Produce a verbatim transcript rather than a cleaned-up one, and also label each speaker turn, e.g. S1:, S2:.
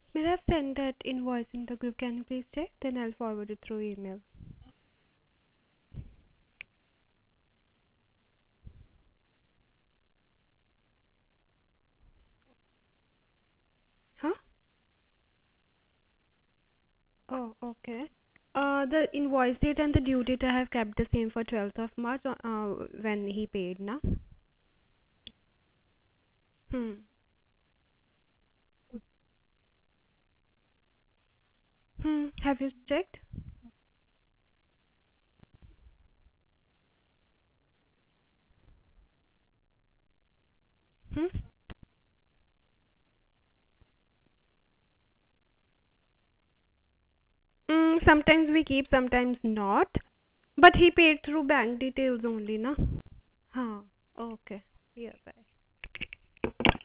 S1: May I have sent that invoice in the group? Can you please check? Then I'll forward it through email. Huh? Oh, okay. Uh, the invoice date and the due date I have kept the same for twelfth of March uh, uh, when he paid, na? Hmm. Hmm. Have you checked? Hmm. Mm, sometimes we keep, sometimes not. But he paid through bank details only, na? Huh. Okay. Yeah, bye.